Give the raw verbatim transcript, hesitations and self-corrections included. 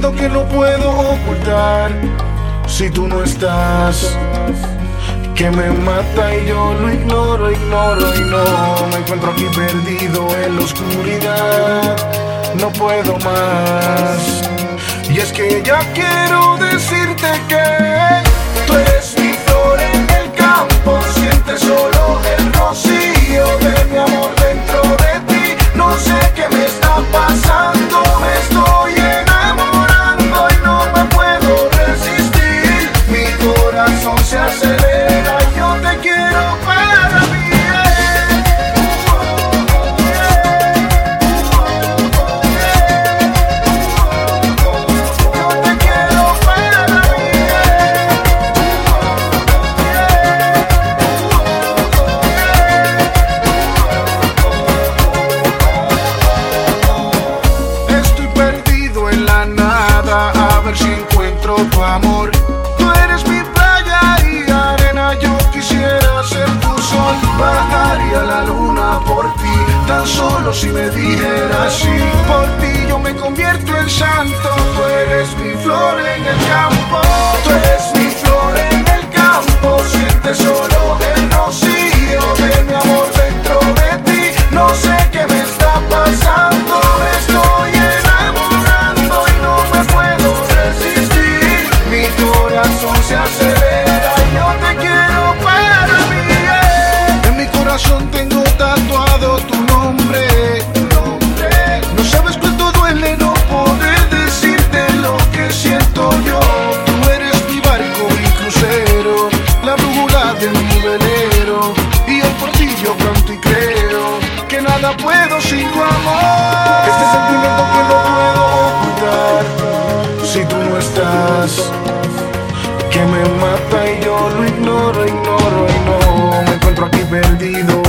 sentimiento que no puedo ocultar si tú no estás, que me mata y yo lo ignoro, ignoro y no. Me encuentro aquí perdido en la oscuridad, no puedo más. Y es que ya quiero decirte que tú eres mi flor en el campo, siente solo el rocío de mi amor dentro de ti. No sé qué me está pasando, me estoy enamorando y no me puedo resistir. Mi corazón se acelera, yo te quiero para mí. Si encuentro tu amor, tú eres mi playa y arena, yo quisiera ser tu sol. Bajaría la luna por ti, tan solo si me dijeras sí. Por ti yo me convierto en santo, tú eres mi flor en el campo. Tú eres mi flor en el campo, siente solo el rocío de mi amor dentro de ti. No sé qué me está pasando, me estoy enamorando y no me puedo resistir. Mi corazón se acelera y yo te quiero para mí. Yeah. En mi corazón tengo tatuado tu nombre, nombre. No sabes cuánto duele no poder decirte lo que siento yo. Tú eres mi barco, mi crucero, la brújula de mi velero. Y hoy por ti yo canto y creo que nada puedo sin tu amor. Este sentimiento que no puedo ocultar si tú no estás, que me mata y yo lo ignoro, ignoro y no. Me encuentro aquí perdido